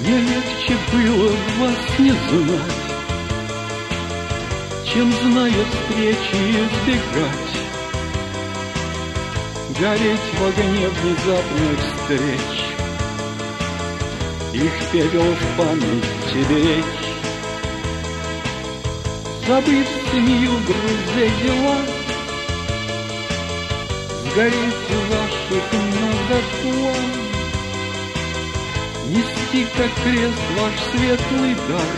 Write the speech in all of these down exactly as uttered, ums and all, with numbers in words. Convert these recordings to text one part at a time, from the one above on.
Мне легче было вас не знать, чем, зная встречи, избегать, гореть в огне внезапных встреч, их пепел в памяти беречь, забыть семью, друзей, дела, сгореть в ваших многослов, нести, как крест, ваш светлый дар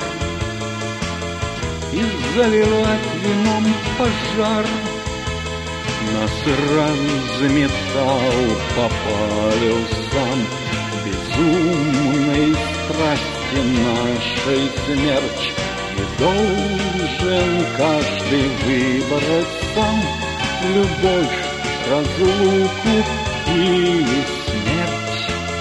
и заливать вином пожар. Нас разметал по полюсам безумной страсти нашей смерч, и должен каждый выбрать сам любовь, разлуку или смерть.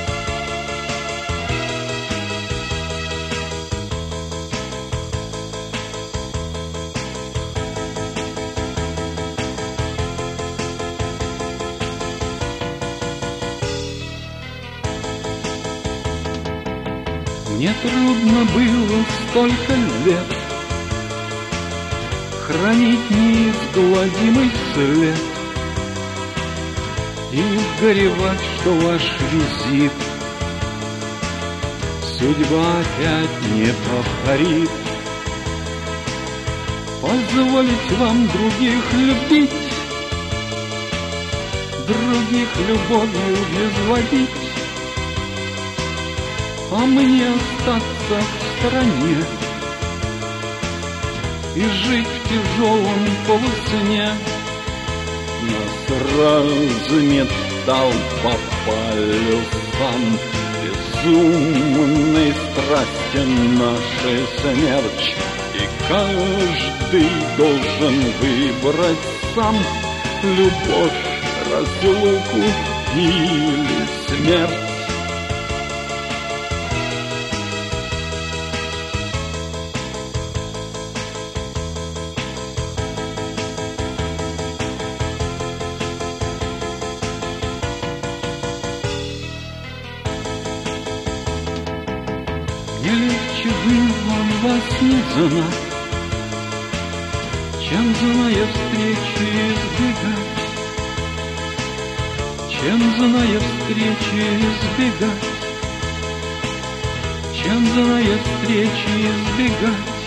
Мне трудно было столько лет хранить неизгладимый след и горевать, что ваш визит судьба опять не повторит. Позволить вам других любить, других любовью безводить, а мне остаться в стороне и жить в тяжелом полусне. Нас разметал по полюсам безумной страсти нашей смерч, и каждый должен выбрать сам любовь, разлуку или смерть. Мне легче было вас не знать, чем, зная встречи, избегать, чем, зная встречи, избегать, чем, зная встречи, избегать.